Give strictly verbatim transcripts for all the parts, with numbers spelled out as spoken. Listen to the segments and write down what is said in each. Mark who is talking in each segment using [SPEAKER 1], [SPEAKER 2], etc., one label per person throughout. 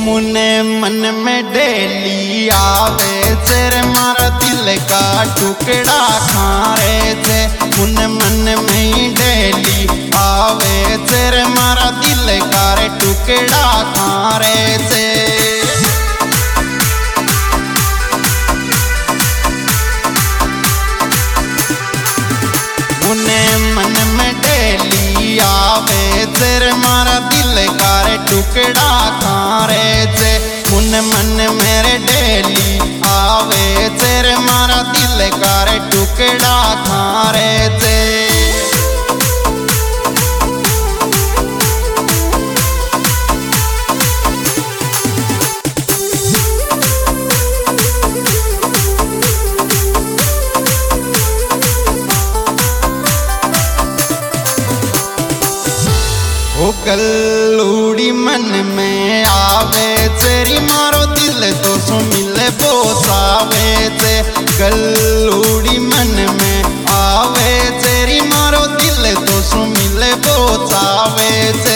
[SPEAKER 1] मुने मन में डेली आवे तेरे मारा दिल का टुकड़ा खारे थे। मुने मन में डेली आवे तेरे मारा दिल का टुकड़ा खारे थे। मुने मन में डेली आवे तेरे मारा दिल का टुकड़ा खारे थे। मुन मन मेरे डेली आवे तेरे मारा दिल का टुकड़ा खारे थे। ओ गल्लूड़ी मन में आवे तेरी मारो दिल तो सो मिले बोसावे थे। गल्लूड़ी मन में आवे तेरी मारो दिल तो सो मिले बोसावे थे।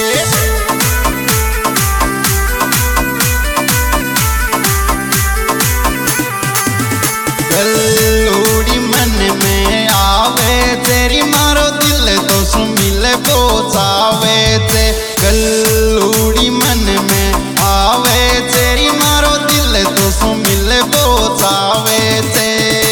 [SPEAKER 1] गल्लूड़ी मन में आवे तेरी मारो दिल तो सो मिले बोसावे थे। गल्लूड़ी मन में आवे तेरी मारो दिल तो सो मिले बोसावे थे।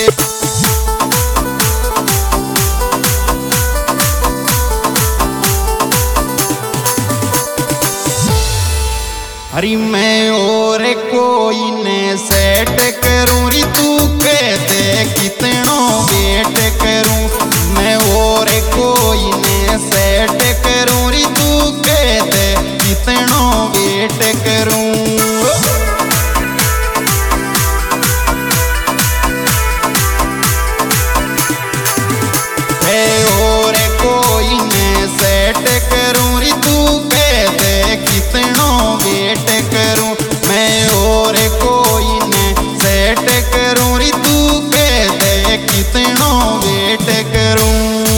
[SPEAKER 1] हरी मैं और कोई ने सेट करूं री तू कहते कितनो वेट करूं। मैं और कोई ने सेट करूं री तू कहते कितनो वेट करूं। और कोई ने सेट करूं री तू कहते कितनो वेट करूं। मैं और कोई ने सेट करूं री तू कहते कितनो वेट करूं।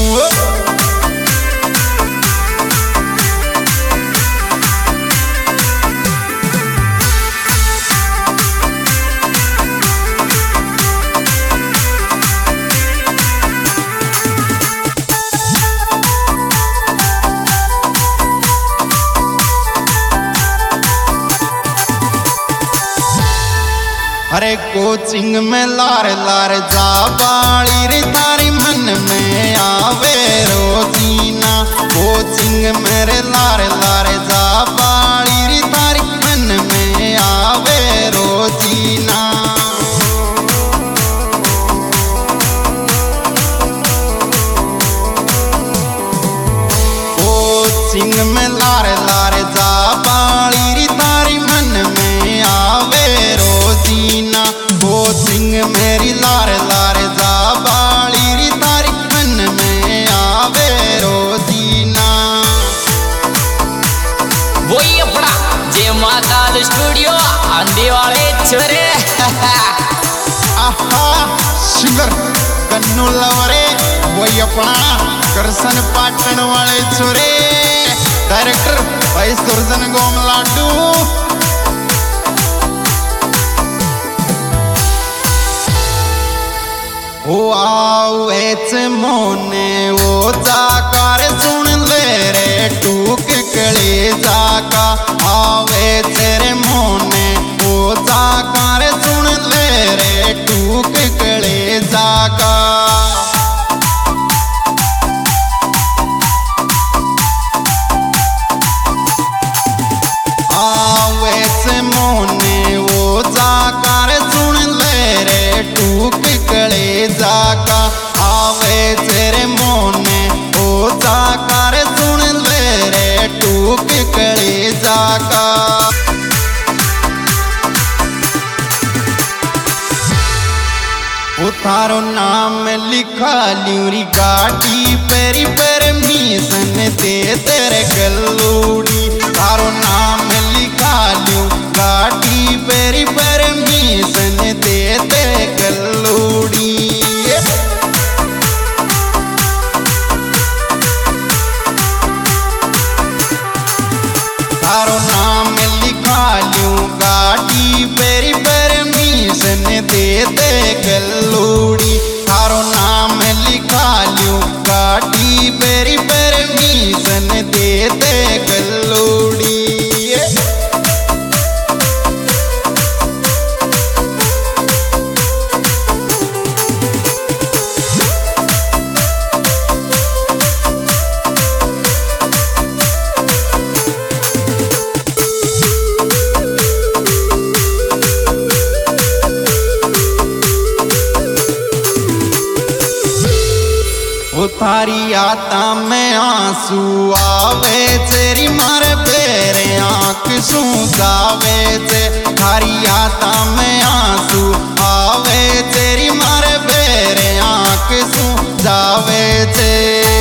[SPEAKER 1] अरे कोचिंग में लार लार जा बाली रे थारी मन में आवे रोजीना। कोचिंग मेरे लार लार जा बाली रे थारी मन में आवे रोजीना। कोचिंग में लार लार जा बाली रे थारी मन में आवे रोजीना। कोचिंग मेरी लार लार जा बाली री तारी मन में आवे रोजीना।
[SPEAKER 2] वही अपना जय महाकाल स्टूडियो आंधी वाले छोरे।
[SPEAKER 1] आहा सिंगर कन्नू लवरे वही अपना करसन पाटन वाले छोरे। डायरेक्टर भाई सुरजन गोम लाडू। ओ आवेच मोने वो जाकर सुन ले रे टूक कले जाका। आवे तेरे मोने वो जाकर सुन ले रे टूक कले जाका। आवेच मोने वो जाकर सुन ले रे टूक कले जाका। आवे तेरे मोने ओ जाकर सुन ले रे टूक कले जाका। उतारो नाम लिखा ल्यूरी गाड़ी पेरी परमिशन दे तेरे गल्लूड़ी। तारो नाम लिखा ल्यू गाड़ी पेरी परमिशन दे तेरे गल्लूड़ी। तारो नाम लिखा ल्यू गाड़ी पेरी परमिशन दे दे गल्लूड़ी थारो नाम लिखा लियो गाड़ी पेरी परमिशन दे दे गल्लूड़ी। थारी आता में आंसू आवे तेरी मार पेरे आंख सू जावे ते थारी आता में आंसू आवे तेरी मार पेरे आंख सू जावे ते।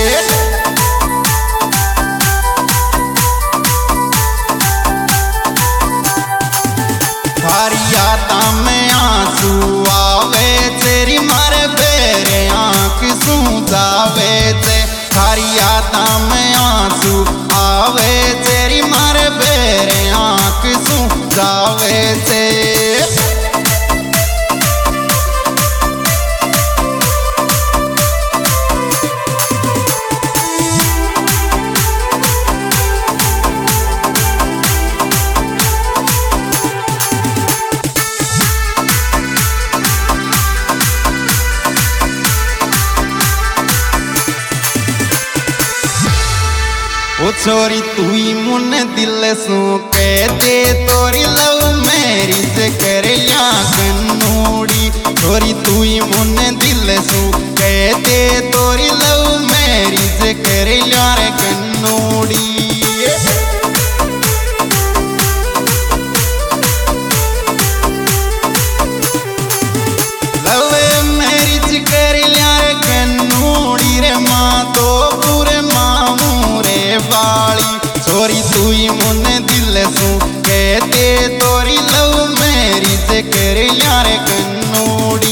[SPEAKER 1] थारी आता में आंसू आवे तेरी मार पेरे आंख सू जावे ते थारी आता में आंसू आवे तेरी मारे बेरे आंख सू जावे ते। ओ छोरी तू ही मुन दिल सू कह दे तोरी लव मैरिज कर या कन्नूड़ी छोरी तू ही मुन दिल सू कह दे तोरी लव मैरिज कर या कन्नूड़ी। लव मैरिज कर या कन्नूड़ी रे माँ तो पूरे मामू रे बाली छोरी तू ही मुन दिल सू कहते तोरी लव मैरिज कर यार कन्नूड़ी।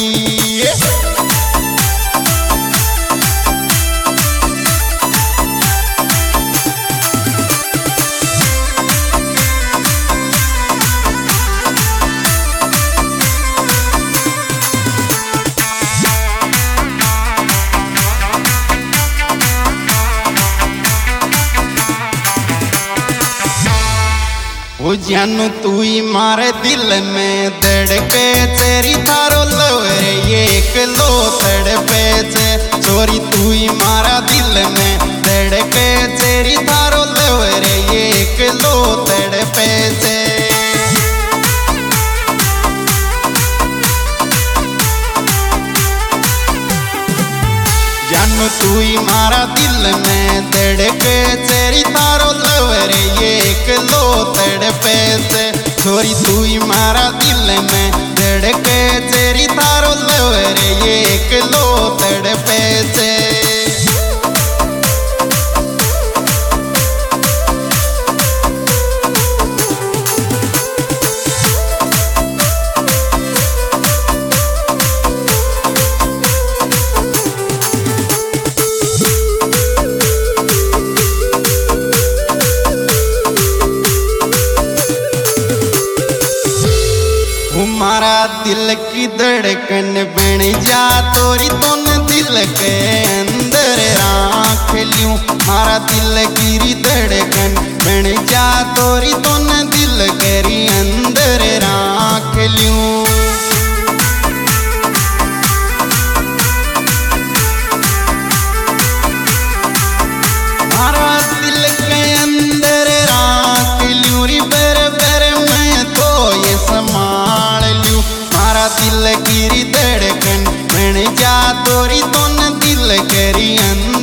[SPEAKER 1] ओ जानू तू ही मारे दिल में धड़के तेरी थारो लवरे एक लो तड़पे से छोरी तू ही मारा दिल में धड़के तेरी थारो लवरे एक लो तड़पे से। जानू तू ही मारा दिल में धड़के तेरी थारो लवरे एक लो तड़पे से छोरी तू ही मारा दिल में धड़के तेरी थारो लवरे एक लो तड़पे से। मारा दिल की धड़कन बन जा तोरी तुन दिल के अंदर राख लियूं मारा दिल की धड़कन बन जा तोरी तुन दिल के अंदर राख लियूं। मारा दिल के अंदर राख लियूं री बर बर मैं तो ये संभाल लियूं मारा दिल की धड़कन बन जा तोरी तुन दिल करी अंदर